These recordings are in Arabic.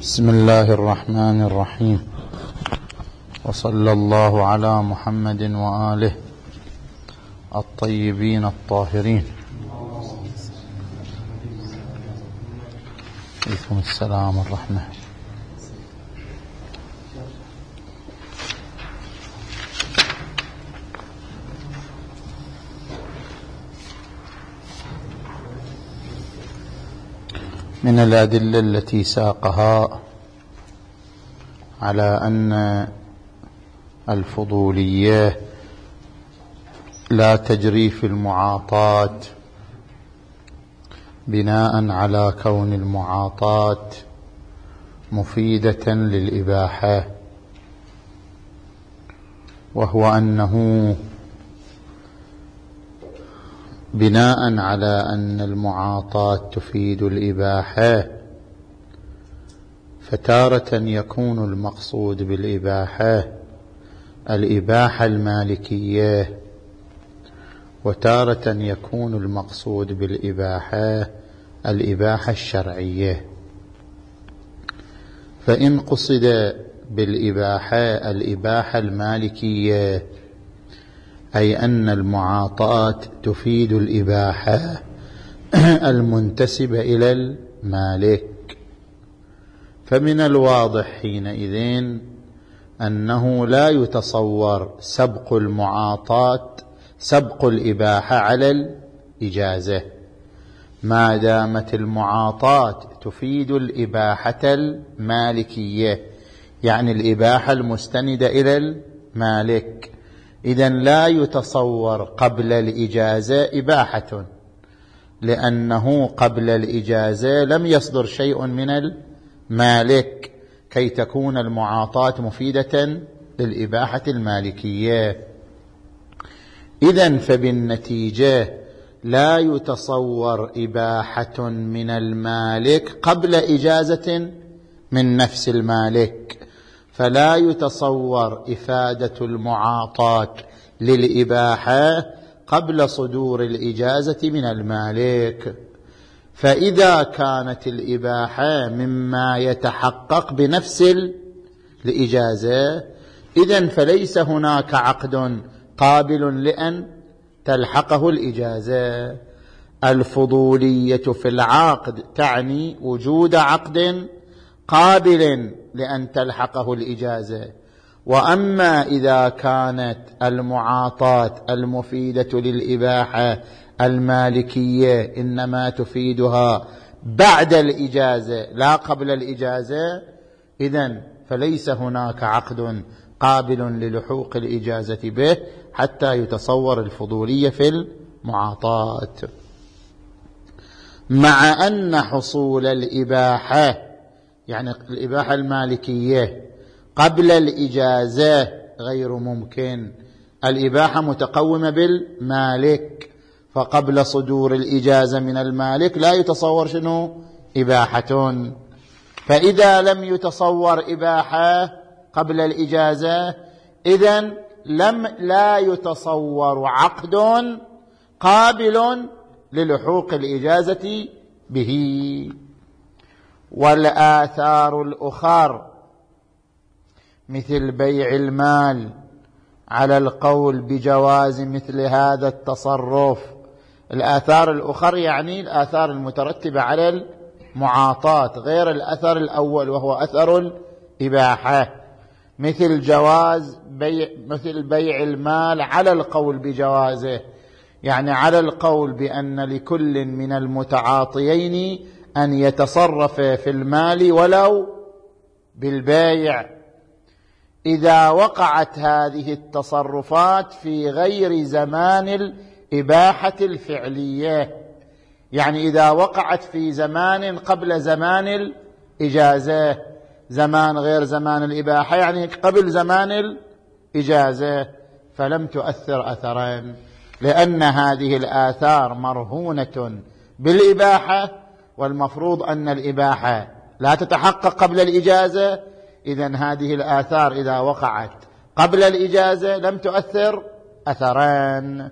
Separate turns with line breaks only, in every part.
بسم الله الرحمن الرحيم، وصلى الله على محمد وآله الطيبين الطاهرين. عليكم السلام والرحمة. من الأدلة التي ساقها على أن الفضولية لا تجري في المعاطاة بناء على كون المعاطاة مفيدة للإباحة، وهو أنه بناء على أن المعاطاة تفيد الإباحة، فتارة يكون المقصود بالإباحة الإباحة المالكية، وتارة يكون المقصود بالإباحة الإباحة الشرعية. فإن قصد بالإباحة الإباحة المالكية أي أن المعاطاة تفيد الإباحة المنتسبة إلى المالك، فمن الواضح حينئذ أنه لا يتصور سبق المعاطاة سبق الإباحة على الإجازة، ما دامت المعاطاة تفيد الإباحة المالكية، يعني الإباحة المستندة إلى المالك، إذن لا يتصور قبل الإجازة إباحة، لأنه قبل الإجازة لم يصدر شيء من المالك كي تكون المعاطاة مفيدة للإباحة المالكية. إذن فبالنتيجة لا يتصور إباحة من المالك قبل إجازة من نفس المالك، فلا يتصور إفادة المعاطاة للإباحة قبل صدور الإجازة من المالك. فإذا كانت الإباحة مما يتحقق بنفس الإجازة، إذن فليس هناك عقد قابل لأن تلحقه الإجازة. الفضولية في العقد تعني وجود عقد قابل لأن تلحقه الإجازة، وأما إذا كانت المعاطاة المفيدة للإباحة المالكية إنما تفيدها بعد الإجازة لا قبل الإجازة، إذن فليس هناك عقد قابل للحوق الإجازة به حتى يتصور الفضولية في المعاطاة. مع أن حصول الإباحة يعني الإباحة المالكية قبل الإجازة غير ممكن، الإباحة متقومة بالمالك، فقبل صدور الإجازة من المالك لا يتصور شنو إباحة. فإذا لم يتصور إباحة قبل الإجازة، إذن لا يتصور عقد قابل للحوق الإجازة به. والآثار الأخر مثل بيع المال على القول بجواز مثل هذا التصرف، الآثار الأخر يعني الآثار المترتبة على المعاطاة غير الأثر الأول وهو أثر الإباحة، مثل بيع المال على القول بجوازه، يعني على القول بأن لكل من المتعاطيين أن يتصرف في المال ولو بالبيع، إذا وقعت هذه التصرفات في غير زمان الإباحة الفعلية، يعني إذا وقعت في زمان قبل زمان الإجازة، زمان غير زمان الإباحة يعني قبل زمان الإجازة، فلم تؤثر أثرا، لأن هذه الآثار مرهونة بالإباحة، والمفروض أن الإباحة لا تتحقق قبل الإجازة، إذن هذه الآثار إذا وقعت قبل الإجازة لم تؤثر أثران.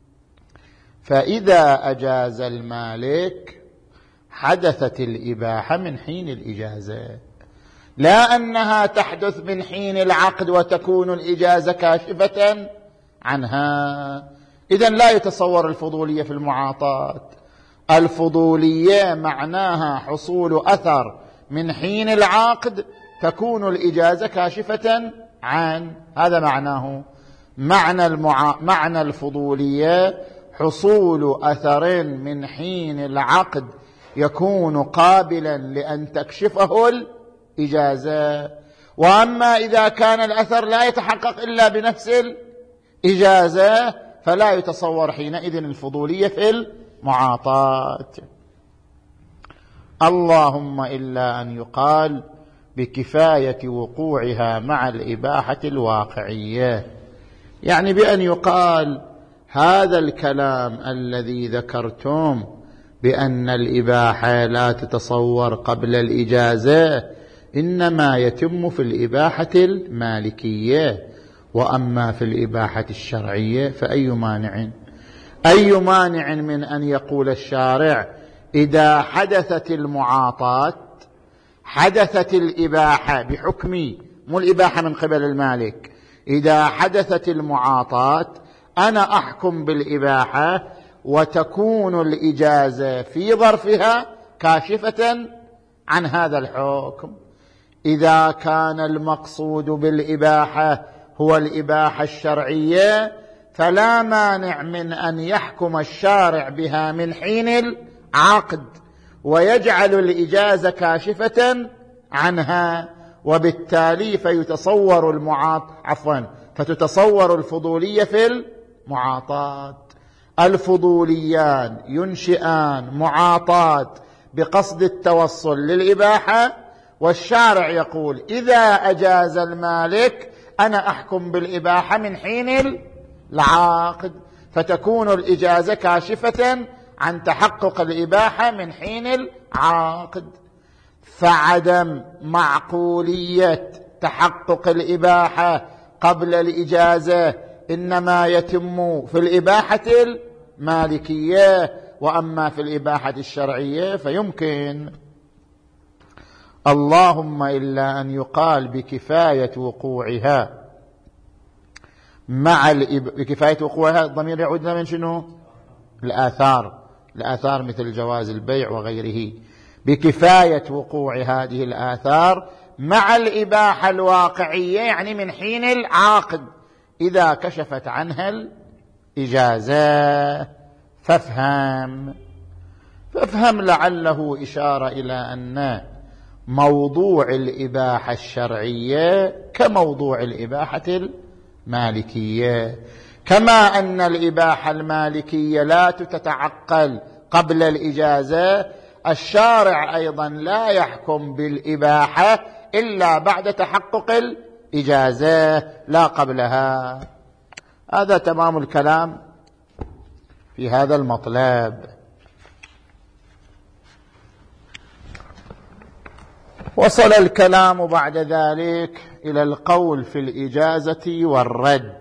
فإذا أجاز المالك حدثت الإباحة من حين الإجازة، لا أنها تحدث من حين العقد وتكون الإجازة كاشفة عنها. إذن لا يتصور الفضولية في المعاطاة. الفضولية معناها حصول أثر من حين العقد تكون الإجازة كاشفة عن، هذا معناه. معنى الفضولية حصول أثر من حين العقد يكون قابلا لأن تكشفه الإجازة. وأما إذا كان الأثر لا يتحقق إلا بنفس الإجازة فلا يتصور حينئذ الفضولية في المعاطاة. اللهم إلا أن يقال بكفاية وقوعها مع الإباحة الواقعية، يعني بأن يقال هذا الكلام الذي ذكرتم بأن الإباحة لا تتصور قبل الإجازة إنما يتم في الإباحة المالكية، وأما في الإباحة الشرعية فأي مانع من أن يقول الشارع إذا حدثت المعاطاة حدثت الإباحة بحكم، مو الإباحة من قبل المالك، إذا حدثت المعاطاة أنا أحكم بالإباحة وتكون الإجازة في ظرفها كاشفة عن هذا الحكم. إذا كان المقصود بالإباحة هو الإباحة الشرعية فلا مانع من أن يحكم الشارع بها من حين العقد ويجعل الإجازة كاشفة عنها، وبالتالي فتتصور الفضولية في المعاطاة. الفضوليان ينشئان معاطاة بقصد التوصل للإباحة، والشارع يقول إذا أجاز المالك أنا أحكم بالإباحة من حين العقد، فتكون الإجازة كاشفة عن تحقق الإباحة من حين العقد. فعدم معقولية تحقق الإباحة قبل الإجازة إنما يتم في الإباحة المالكية، وأما في الإباحة الشرعية فيمكن. اللهم إلا أن يقال بكفاية وقوعها بكفاية وقوعها، الضمير يعودنا من شنو؟ الآثار مثل جواز البيع وغيره. بكفاية وقوع هذه الآثار مع الإباحة الواقعية، يعني من حين العقد إذا كشفت عنها الإجازة. فافهم لعله إشارة إلى أن موضوع الإباحة الشرعية كموضوع الإباحة المالكية، كما أن الإباحة المالكية لا تتعقل قبل الإجازة، الشارع أيضا لا يحكم بالإباحة إلا بعد تحقق الإجازة لا قبلها. هذا تمام الكلام في هذا المطلب. وصل الكلام بعد ذلك إلى القول في الإجازة والرد.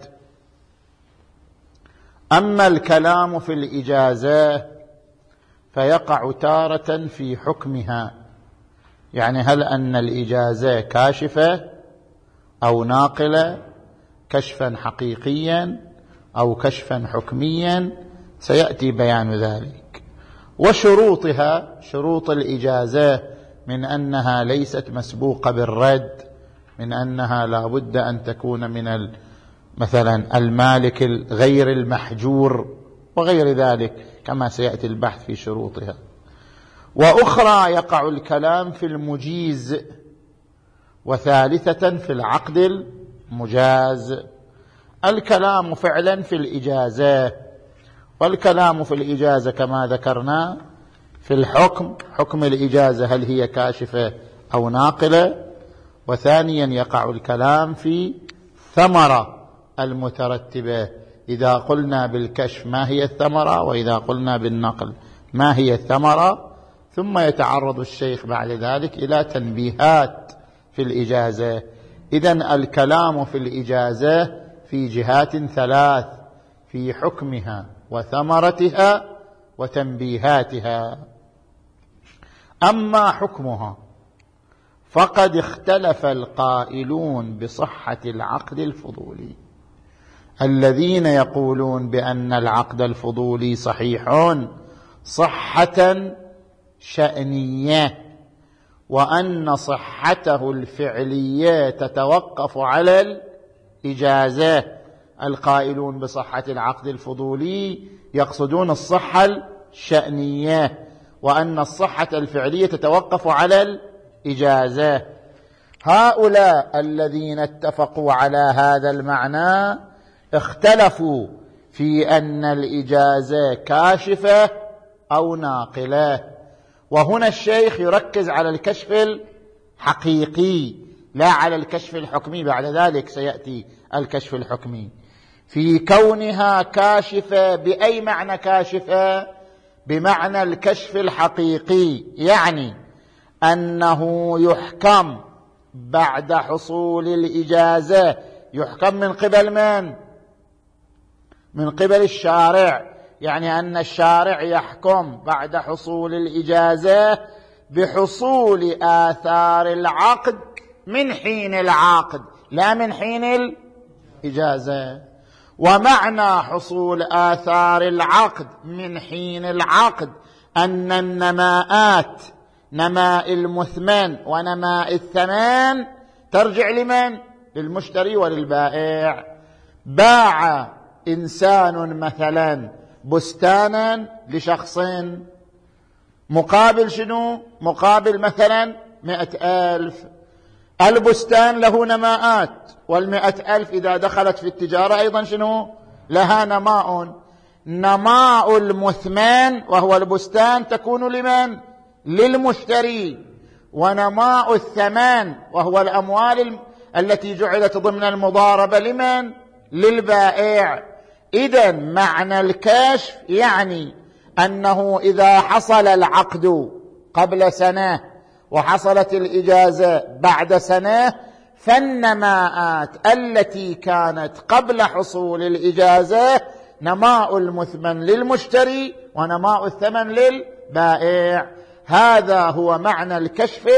أما الكلام في الإجازة فيقع تارة في حكمها، يعني هل أن الإجازة كاشفة أو ناقلة، كشفا حقيقيا أو كشفا حكميا، سيأتي بيان ذلك. وشروطها، شروط الإجازة من أنها ليست مسبوقة بالرد، من أنها لا بد أن تكون من مثلا المالك غير المحجور وغير ذلك كما سيأتي البحث في شروطها. وأخرى يقع الكلام في المجيز، وثالثة في العقد المجاز. الكلام فعلا في الإجازة، والكلام في الإجازة كما ذكرنا في الحكم، حكم الإجازة هل هي كاشفة أو ناقلة. وثانيا يقع الكلام في ثمرة المترتبة، إذا قلنا بالكشف ما هي الثمرة، وإذا قلنا بالنقل ما هي الثمرة. ثم يتعرض الشيخ بعد ذلك إلى تنبيهات في الإجازة. إذن الكلام في الإجازة في جهات ثلاث: في حكمها وثمرتها وتنبيهاتها. أما حكمها فقد اختلف القائلون بصحة العقد الفضولي. الذين يقولون بأن العقد الفضولي صحيح صحة شأنية، وأن صحته الفعلية تتوقف على الإجازة. القائلون بصحة العقد الفضولي يقصدون الصحة الشأنية، وأن الصحة الفعلية تتوقف على الإجازة. هؤلاء الذين اتفقوا على هذا المعنى اختلفوا في أن الإجازة كاشفة أو ناقلة. وهنا الشيخ يركز على الكشف الحقيقي لا على الكشف الحكمي، بعد ذلك سيأتي الكشف الحكمي. في كونها كاشفة، بأي معنى كاشفة؟ بمعنى الكشف الحقيقي، يعني أنه يحكم بعد حصول الإجازة. يحكم من قبل من؟ من قبل الشارع، يعني أن الشارع يحكم بعد حصول الإجازة بحصول آثار العقد من حين العقد لا من حين الإجازة. ومعنى حصول آثار العقد من حين العقد أن النماءات، نماء المثمن ونماء الثمن، ترجع لمن؟ للمشتري وللبائع. باع إنسان مثلا بستانا لشخص مقابل شنو؟ مقابل مثلا 100,000. البستان له نماءات، وال100,000 إذا دخلت في التجارة أيضا شنو؟ لها نماء. نماء المثمن وهو البستان تكون لمن؟ للمشتري. ونماء الثمن وهو الأموال التي جعلت ضمن المضاربة لمن؟ للبائع. إذن معنى الكشف يعني أنه إذا حصل العقد قبل سنة وحصلت الإجازة بعد سنة، فالنماءات التي كانت قبل حصول الإجازة نماء المثمن للمشتري ونماء الثمن للبائع. هذا هو معنى الكشف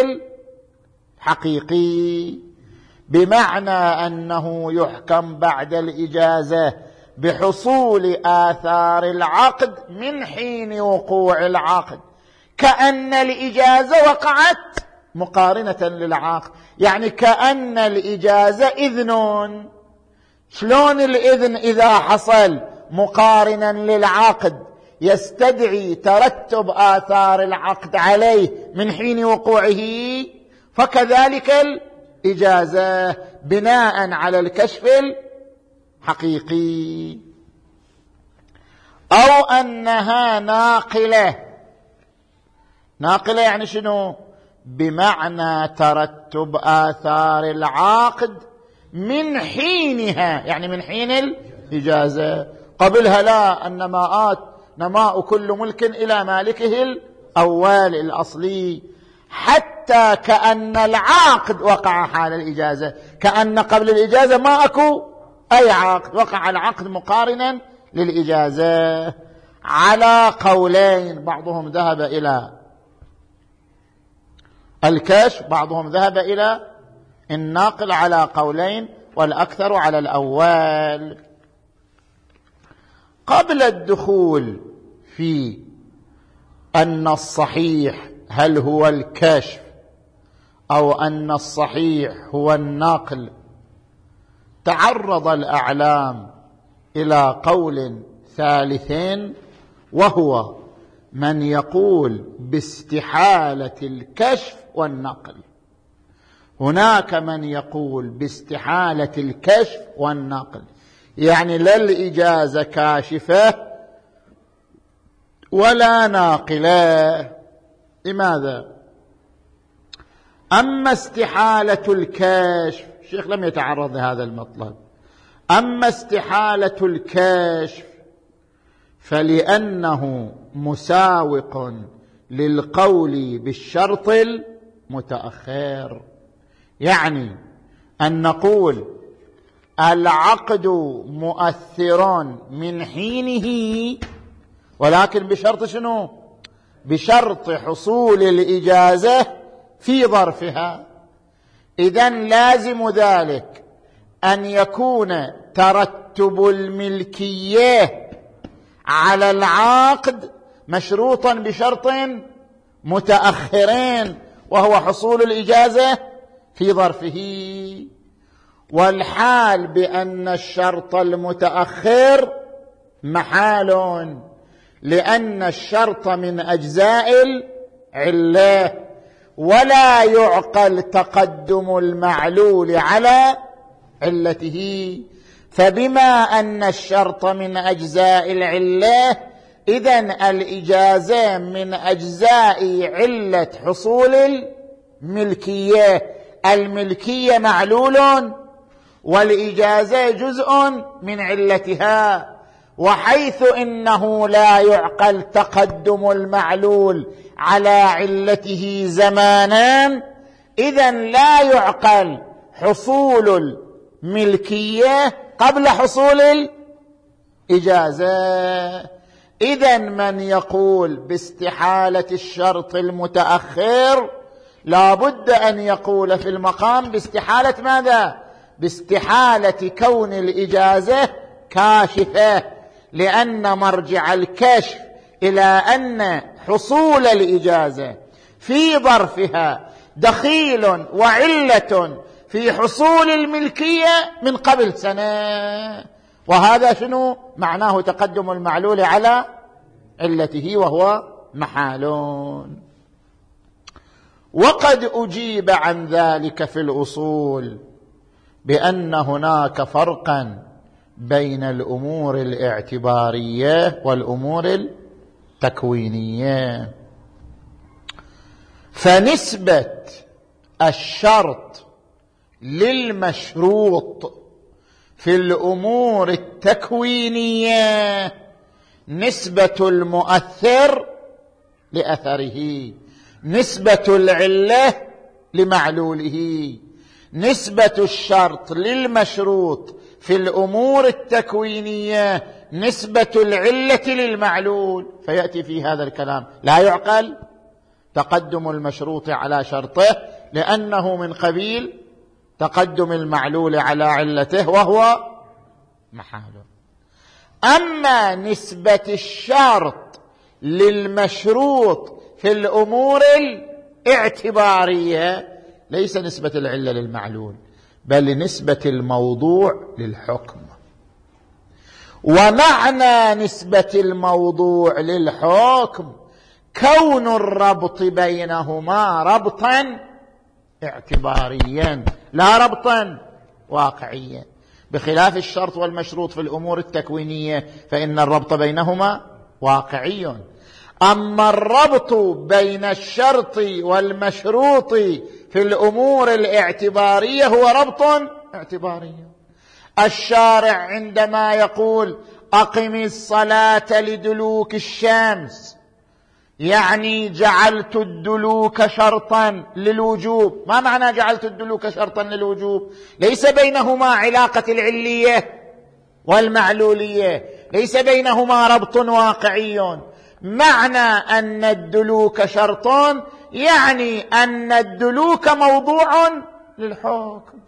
الحقيقي، بمعنى أنه يحكم بعد الإجازة بحصول آثار العقد من حين وقوع العقد، كأن الإجازة وقعت مقارنة للعقد. يعني كأن الإجازة إذن. شلون الإذن إذا حصل مقارنا للعقد يستدعي ترتب آثار العقد عليه من حين وقوعه، فكذلك الإجازة بناء على الكشف الحقيقي. أو أنها ناقلة. ناقلة يعني شنو؟ بمعنى ترتب آثار العقد من حينها، يعني من حين الإجازة. قبلها لا، النماءات نماء كل ملك إلى مالكه الأول الأصلي، حتى كأن العقد وقع حال الإجازة، كأن قبل الإجازة ما أكو أي عقد، وقع العقد مقارنا للإجازة. على قولين، بعضهم ذهب إلى الكشف، بعضهم ذهب إلى الناقل، على قولين والأكثر على الأول. قبل الدخول في أن الصحيح هل هو الكشف أو أن الصحيح هو النقل، تعرض الأعلام إلى قول ثالث، وهو من يقول باستحالة الكشف والنقل. هناك من يقول باستحالة الكشف والنقل، يعني لا الإجازة كاشفة ولا ناقلة. لماذا؟ أما استحالة الكشف، الشيخ لم يتعرض لهذا المطلب. أما استحالة الكشف فلأنه مساوق للقول بالشرط المتأخر، يعني أن نقول العقد مؤثر من حينه، ولكن بشرط شنو؟ بشرط حصول الإجازة في ظرفها. إذن لازم ذلك أن يكون ترتب الملكية على العقد مشروطا بشرط متأخرين، وهو حصول الإجازة في ظرفه. والحال بأن الشرط المتأخر محال، لأن الشرط من أجزاء العلة، ولا يعقل تقدم المعلول على علته. فبما أن الشرط من أجزاء العلة، إذن الإجازة من أجزاء علة حصول الملكية. الملكية معلول والإجازة جزء من علتها، وحيث إنه لا يعقل تقدم المعلول على علته زمانا، إذن لا يعقل حصول الملكية قبل حصول الإجازة. إذن من يقول باستحالة الشرط المتأخر لا بد أن يقول في المقام باستحالة ماذا؟ باستحالة كون الإجازة كاشفة، لأن مرجع الكشف إلى أن حصول الإجازة في ظرفها دخيل وعلة في حصول الملكية من قبل سنة. وهذا شنو معناه؟ تقدم المعلول على علته، وهو محال. وقد أجيب عن ذلك في الأصول بأن هناك فرقا بين الأمور الاعتبارية والأمور التكوينية. فنسبة الشرط للمشروط في الأمور التكوينية نسبة المؤثر لأثره، نسبة العلة لمعلوله. نسبة الشرط للمشروط في الأمور التكوينية نسبة العلة للمعلول. فيأتي في هذا الكلام لا يعقل تقدم المشروط على شرطه، لأنه من قبيل تقدم المعلول على علته، وهو محال. أما نسبة الشرط للمشروط في الأمور الاعتبارية ليس نسبة العلة للمعلول، بل نسبة الموضوع للحكم. ومعنى نسبة الموضوع للحكم كون الربط بينهما ربطا اعتباريا لا ربطا واقعيا، بخلاف الشرط والمشروط في الأمور التكوينية فإن الربط بينهما واقعي. أما الربط بين الشرط والمشروط في الأمور الاعتبارية هو ربط اعتباري. الشارع عندما يقول أقم الصلاة لدلوك الشمس، يعني جعلت الدلوك شرطا للوجوب. ما معنى جعلت الدلوك شرطا للوجوب؟ ليس بينهما علاقة العلية والمعلولية، ليس بينهما ربط واقعي. معنى أن الدلوك شرط يعني أن الدلوك موضوع للحكم.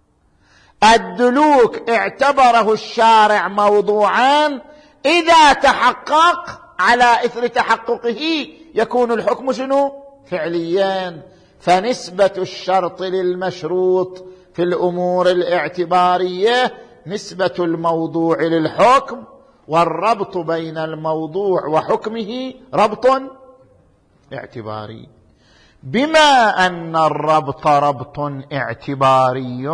الدلوك اعتبره الشارع موضوعا، إذا تحقق على إثر تحققه يكون الحكم شنو؟ فعليا. فنسبة الشرط للمشروط في الأمور الاعتبارية نسبة الموضوع للحكم، والربط بين الموضوع وحكمه ربط اعتباري. بما أن الربط ربط اعتباري،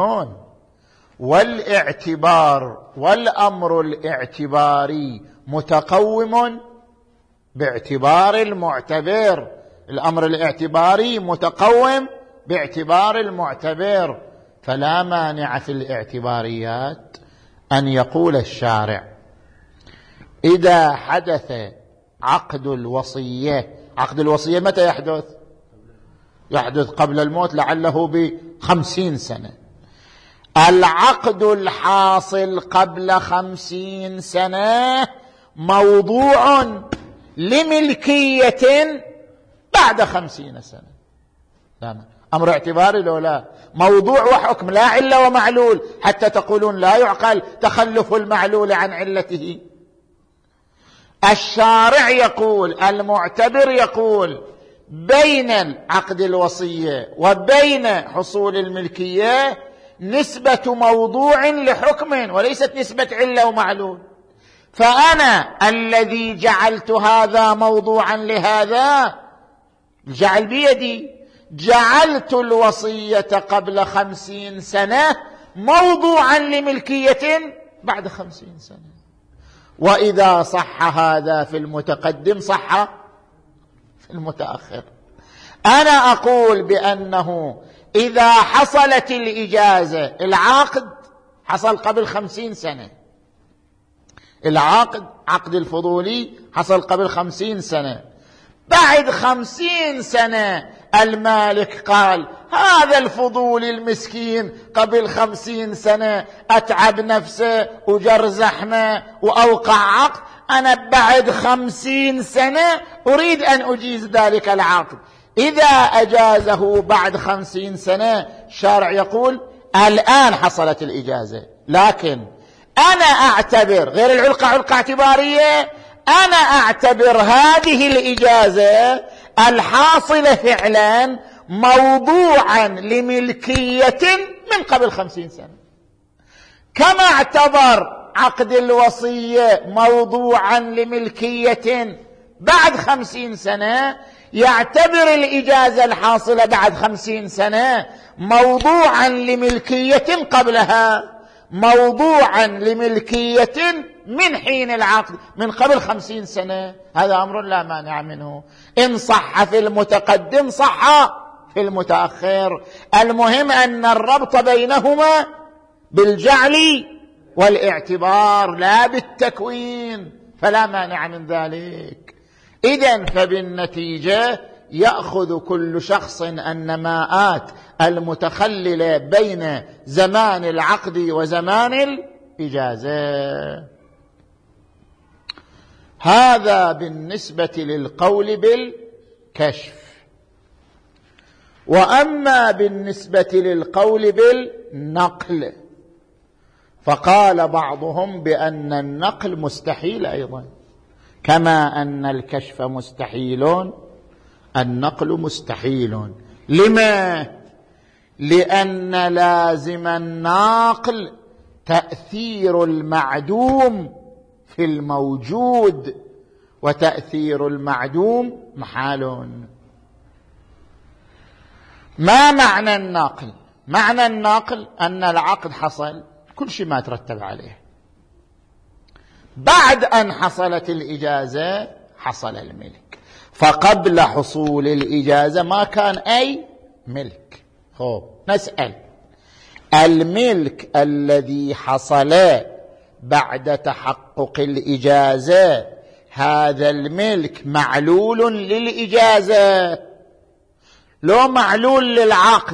والاعتبار والأمر الاعتباري متقوم باعتبار المعتبر، الأمر الاعتباري متقوم باعتبار المعتبر، فلا مانع في الاعتباريات أن يقول الشارع إذا حدث عقد الوصية. عقد الوصية متى يحدث؟ يحدث قبل الموت، لعله ب50 سنة. العقد الحاصل قبل 50 سنة موضوع لملكية بعد 50 سنة. أمر اعتباري لو لا موضوع وحكم لا علة ومعلول، حتى تقولون لا يعقل تخلف المعلول عن علته. الشارع يقول، المعتبر يقول بين عقد الوصية وبين حصول الملكية نسبة موضوع لحكم وليست نسبة علة ومعلول. فأنا الذي جعلت هذا موضوعا لهذا الجعل بيدي، جعلت الوصية قبل 50 سنة موضوعا لملكية بعد 50 سنة. وإذا صح هذا في المتقدم صح في المتأخر. أنا أقول بأنه إذا حصلت الإجازة، العقد حصل قبل 50 سنة، العقد عقد الفضولي حصل قبل 50 سنة، بعد 50 سنة المالك قال هذا الفضولي المسكين قبل 50 سنة أتعب نفسه وجر زحمة وأوقع عقد، أنا بعد 50 سنة أريد أن أجيز ذلك العقد. إذا أجازه بعد 50 سنة الشارع يقول الآن حصلت الإجازة، لكن أنا أعتبر غير العلقة علقة اعتبارية، أنا أعتبر هذه الإجازة الحاصلة فعلا موضوعا لملكية من قبل 50 سنة، كما اعتبر عقد الوصية موضوعا لملكية بعد 50 سنة، يعتبر الإجازة الحاصلة بعد 50 سنة موضوعا لملكية قبلها، موضوعا لملكية من حين العقد من قبل 50 سنة. هذا أمر لا مانع منه، إن صح في المتقدم صح في المتأخر. المهم أن الربط بينهما بالجعل والاعتبار لا بالتكوين، فلا مانع من ذلك. إذن فبالنتيجة يأخذ كل شخص النماءات المتخللة بين زمان العقد وزمان الإجازة. هذا بالنسبة للقول بالكشف. وأما بالنسبة للقول بالنقل فقال بعضهم بأن النقل مستحيل أيضا، كما أن الكشف مستحيل النقل مستحيل. لما؟ لأن لازم الناقل تأثير المعدوم في الموجود، وتأثير المعدوم محال. ما معنى الناقل؟ معنى الناقل أن العقد حصل كل شيء ما ترتب عليه، بعد أن حصلت الإجازة حصل الملك، فقبل حصول الإجازة ما كان أي ملك. نسأل الملك الذي حصل بعد تحقق الإجازة، هذا الملك معلول للإجازة لو معلول للعقد؟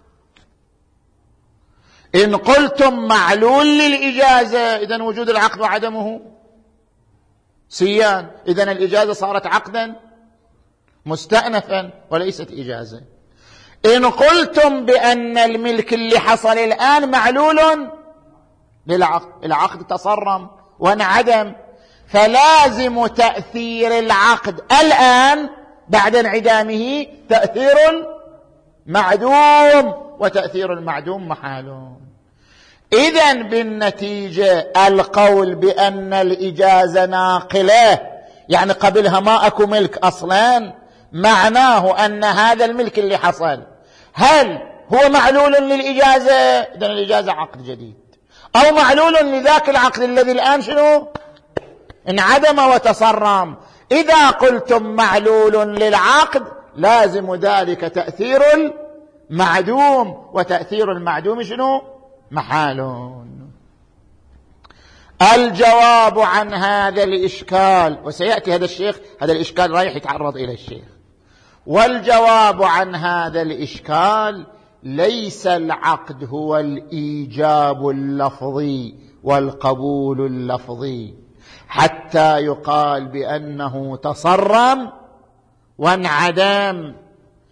إن قلتم معلول للإجازة إذن وجود العقد وعدمه سيان، إذن الإجازة صارت عقدا مستأنفا وليست إجازة. إن قلتم بأن الملك اللي حصل الآن معلول للعقد، العقد تصرم وانعدم، فلازم تأثير العقد الآن بعد انعدامه تأثير معدوم، وتأثير المعدوم محال. إذن بالنتيجة القول بأن الإجازة ناقلة يعني قبلها ما أكو ملك أصلا، معناه أن هذا الملك اللي حصل هل هو معلول للإجازة؟ إذن الإجازة عقد جديد، أو معلول لذاك العقد الذي الآن شنو انعدم وتصرم. إذا قلتم معلول للعقد لازم ذلك تأثير المعدوم، وتأثير المعدوم شنو محال. الجواب عن هذا الإشكال، وسيأتي هذا الإشكال رايح يتعرض إلى الشيخ، والجواب عن هذا الإشكال ليس العقد هو الإيجاب اللفظي والقبول اللفظي حتى يقال بأنه تصرم وانعدم.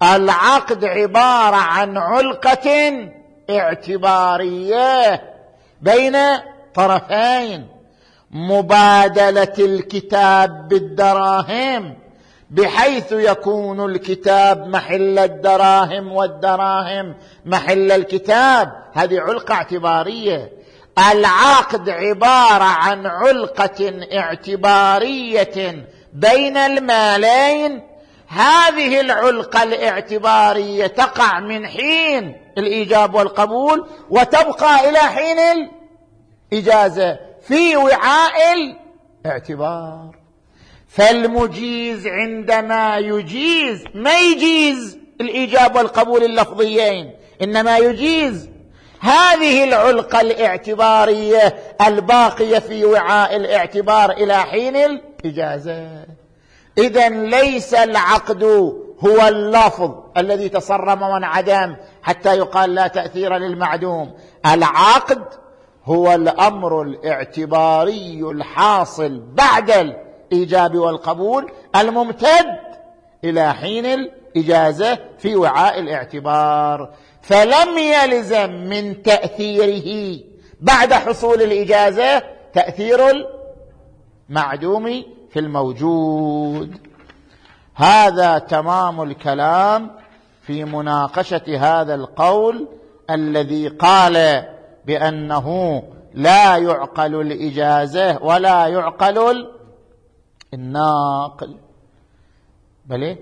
العقد عبارة عن علقة اعتبارية بين طرفين، مبادلة الكتاب بالدراهم بحيث يكون الكتاب محل الدراهم والدراهم محل الكتاب، هذه علقة اعتبارية. العقد عبارة عن علقة اعتبارية بين المالين، هذه العلقة الاعتبارية تقع من حين الإيجاب والقبول وتبقى إلى حين الإجازة في وعاء الاعتبار. فالمجيز عندما يجيز ما يجيز الإيجاب والقبول اللفظيين، إنما يجيز هذه العلقة الاعتبارية الباقية في وعاء الاعتبار إلى حين الإجازة. إذن ليس العقد هو اللفظ الذي تصرم وانعدم حتى يقال لا تأثير للمعدوم، العقد هو الأمر الاعتباري الحاصل بعد الإيجاب والقبول الممتد إلى حين الإجازة في وعاء الاعتبار، فلم يلزم من تأثيره بعد حصول الإجازة تأثير المعدوم في الموجود. هذا تمام الكلام في مناقشة هذا القول الذي قال بأنه لا يعقل الإجازة ولا يعقل الناقل، بل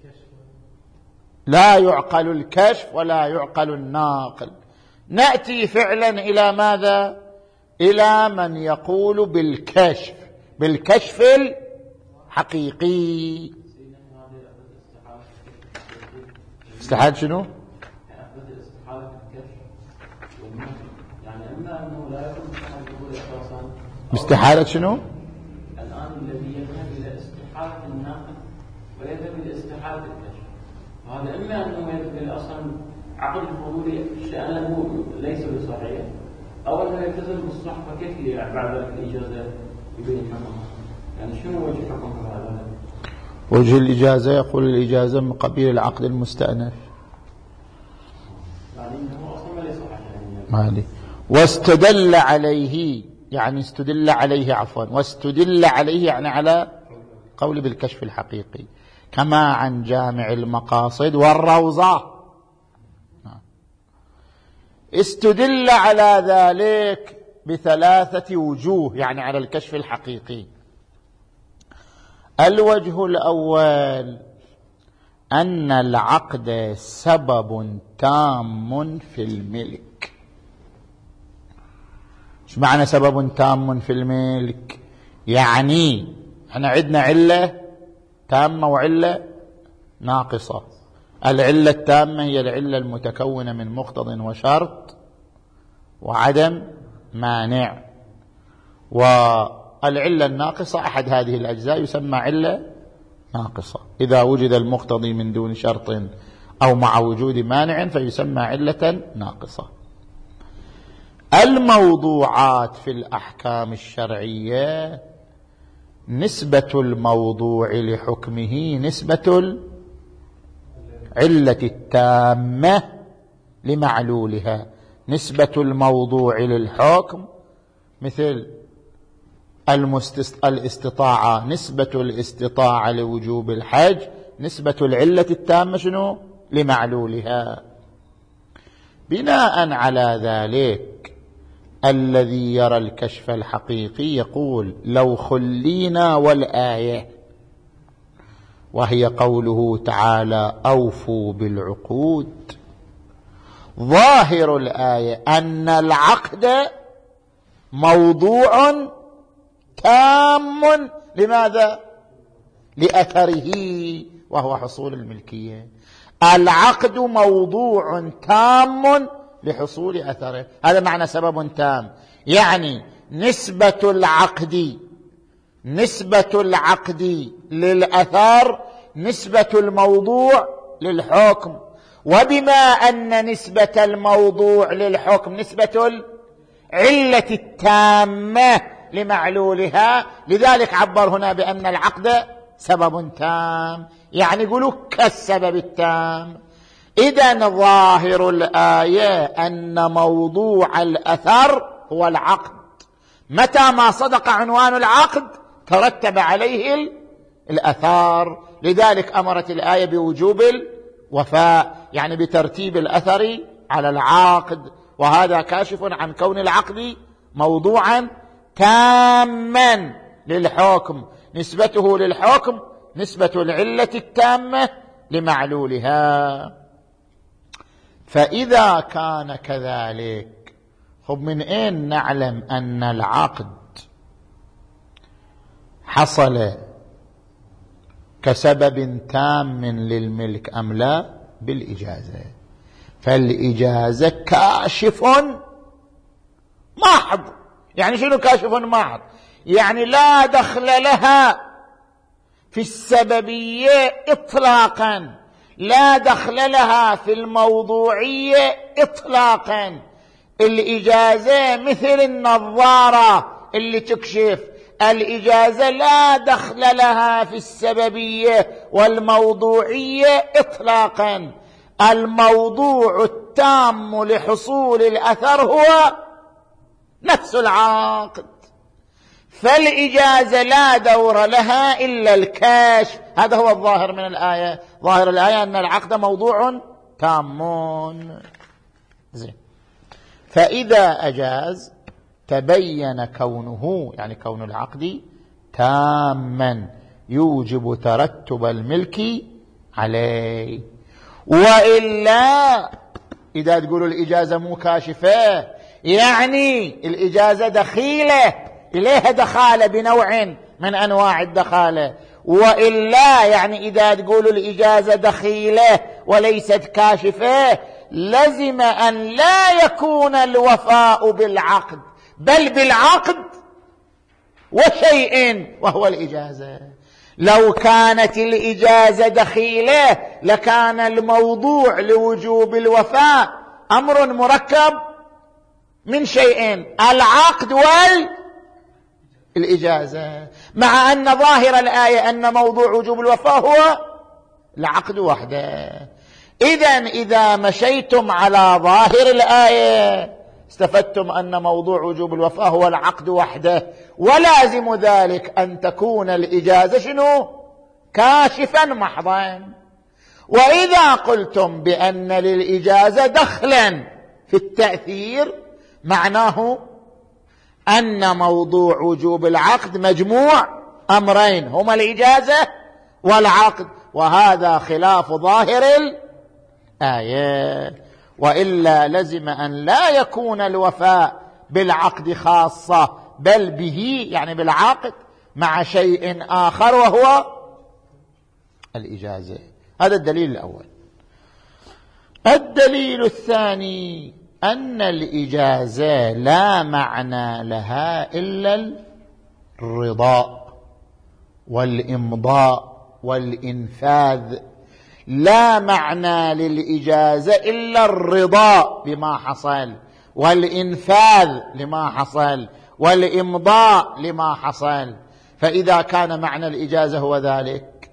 لا يعقل الكشف ولا يعقل الناقل. نأتي فعلا إلى ماذا؟ إلى من يقول بالكشف، بالكشف الحقيقي. استحالة شنو؟ باستحالة شنو؟
الآن الذي يذهب إلى استحالة الناقل ويذهب إلى استحالة الكشف، هذا إما أنه يذهب إلى أصلا عقد الفضولي شأنه ليس بصحيح، أو أنه يلتزم بالصح، فكيف بعد ذلك الإجازة يبين حكمها؟ يعني شنو وجه حكم هذا؟
وجه الإجازة يقول الإجازة من قبيل العقد المستأنف،
يعني أنه أصلا ليس صحيح
يعني واستدل عليه، يعني استدل عليه عفوا، واستدل عليه يعني على قول بالكشف الحقيقي، كما عن جامع المقاصد والروضة استدل على ذلك بثلاثة وجوه، يعني على الكشف الحقيقي. الوجه الأول أن العقد سبب تام في الملك. ايش معنى سبب تام في الملك؟ يعني احنا عندنا علة تامة وعلة ناقصة. العلة التامة هي العلة المتكونة من مقتض وشرط وعدم مانع، والعلة الناقصة أحد هذه الأجزاء يسمى علة ناقصة. إذا وجد المقتضي من دون شرط أو مع وجود مانع فيسمى علة ناقصة. الموضوعات في الأحكام الشرعية نسبة الموضوع لحكمه نسبة العلة التامة لمعلولها. نسبة الموضوع للحكم مثل الاستطاعة، نسبة الاستطاعة لوجوب الحج نسبة العلة التامة شنو؟ لمعلولها. بناء على ذلك الذي يرى الكشف الحقيقي يقول لو خلينا والآية وهي قوله تعالى أوفوا بالعقود، ظاهر الآية أن العقد موضوع تام لماذا؟ لأثره وهو حصول الملكية. العقد موضوع تام لحصول أثره، هذا معنى سبب تام. يعني نسبة العقد للأثر نسبة الموضوع للحكم، وبما أن نسبة الموضوع للحكم نسبة العلة التامة لمعلولها، لذلك عبر هنا بأن العقد سبب تام. يعني يقولوا كالسبب التام. إذن ظاهر الآية أن موضوع الأثر هو العقد، متى ما صدق عنوان العقد ترتب عليه الأثار، لذلك أمرت الآية بوجوب الوفاء، يعني بترتيب الأثر على العقد، وهذا كاشف عن كون العقد موضوعا تاما للحكم، نسبته للحكم نسبة العلة التامة لمعلولها. فإذا كان كذلك، خب من أين نعلم أن العقد حصل كسبب تام للملك أم لا؟ بالإجازة. فالإجازة كاشف محض. يعني شنو كاشف محض؟ يعني لا دخل لها في السببية إطلاقا، لا دخل لها في الموضوعية إطلاقا. الإجازة مثل النظارة اللي تكشف، الإجازة لا دخل لها في السببية والموضوعية إطلاقا. الموضوع التام لحصول الأثر هو نفس العقد، فالإجازة لا دور لها إلا الكشف. هذا هو الظاهر من الآية. ظاهر الآية أن العقد موضوع تام. زين. فإذا أجاز تبين كونه، يعني كون العقد تاما يوجب ترتب الملك عليه. وإلا إذا تقولوا الإجازة مو كاشفة، يعني الإجازة دخيلة، إليها دخالة بنوع من أنواع الدخالة. وإلا يعني إذا تقولوا الإجازة دخيلة وليست كاشفة، لزم أن لا يكون الوفاء بالعقد، بل بالعقد وشيء وهو الإجازة. لو كانت الإجازة دخيلة لكان الموضوع لوجوب الوفاء أمر مركب من شيئين، العقد والإجازة، مع أن ظاهر الآية أن موضوع وجوب الوفاء هو العقد وحده. إذن إذا مشيتم على ظاهر الآية استفدتم أن موضوع وجوب الوفاء هو العقد وحده، ولازم ذلك أن تكون الإجازة شنو؟ كاشفا محضا. وإذا قلتم بأن للإجازة دخلا في التأثير، معناه أن موضوع وجوب العقد مجموع أمرين هما الإجازة والعقد، وهذا خلاف ظاهر الآية. وإلا لزم أن لا يكون الوفاء بالعقد خاصة، بل به يعني بالعقد مع شيء آخر وهو الإجازة. هذا الدليل الأول. الدليل الثاني أن الإجازة لا معنى لها إلا الرضاء والإمضاء والإنفاذ. لا معنى للإجازة إلا الرضا بما حصل، والإنفاذ لما حصل، والإمضاء لما حصل. فإذا كان معنى الإجازة هو ذلك،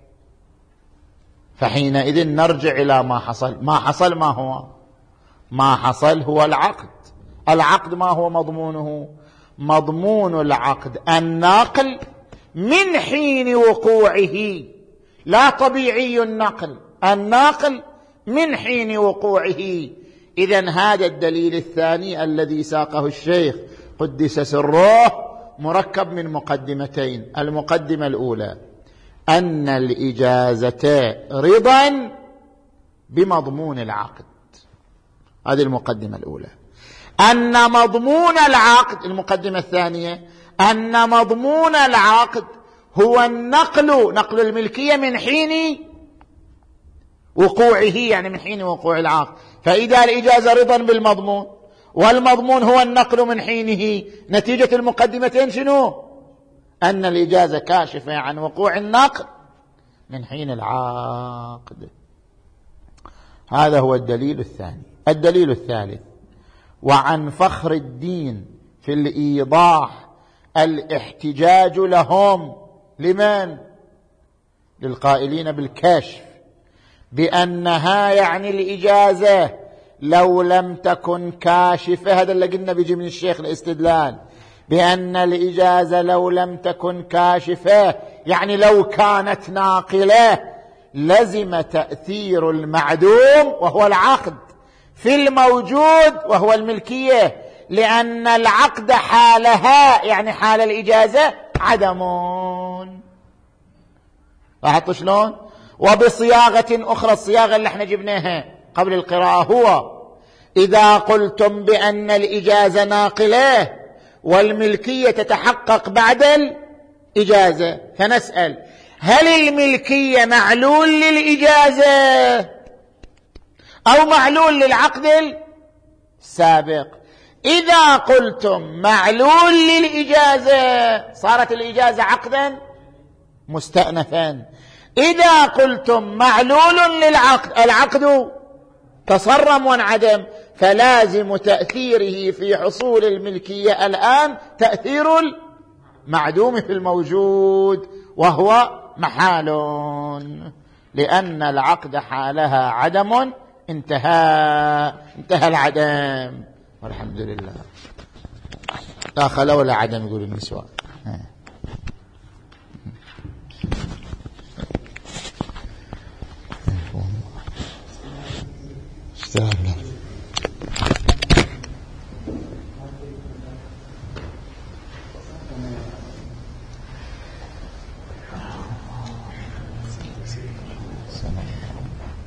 فحينئذ نرجع إلى ما حصل. ما حصل ما هو؟ ما حصل هو العقد. العقد ما هو مضمونه؟ مضمون العقد النقل من حين وقوعه، لا طبيعي النقل، الناقل من حين وقوعه. إذن هذا الدليل الثاني الذي ساقه الشيخ قدس سره مركب من مقدمتين. المقدمة الأولى أن الإجازة رضا بمضمون العقد، هذه المقدمة الأولى. أن مضمون العقد، المقدمة الثانية، أن مضمون العقد هو النقل، نقل الملكية من حين وقوعه، يعني من حين وقوع العقد. فإذا الإجازة رضا بالمضمون والمضمون هو النقل من حينه، نتيجة المقدمتين شنو؟ أن الإجازة كاشفة عن وقوع النقل من حين العقد. هذا هو الدليل الثاني. الدليل الثالث: وعن فخر الدين في الإيضاح الاحتجاج لهم. لمن؟ للقائلين بالكشف بأنها يعني الإجازة لو لم تكن كاشفة، هذا اللي قلنا بيجي من الشيخ الاستدلال، بأن الإجازة لو لم تكن كاشفة يعني لو كانت ناقلة لزم تأثير المعدوم وهو العقد في الموجود وهو الملكية، لأن العقد حالها يعني حال الإجازة عدمون. لاحظتوا شلون؟ وبصياغة أخرى، الصياغة اللي احنا جبناها قبل القراءة، هو إذا قلتم بأن الإجازة ناقلة والملكية تتحقق بعد الإجازة، فنسأل هل الملكية معلول للإجازة أو معلول للعقد السابق؟ إذا قلتم معلول للإجازة صارت الإجازة عقدا مستأنفا، إذا قلتم معلول للعقد العقد تصرم وانعدم، فلازم تأثيره في حصول الملكية الآن تأثير المعدوم في الموجود وهو محال، لأن العقد حالها عدم، انتهى العدم والحمد لله. لا خلا ولا عدم يقول النسوان. اشتغل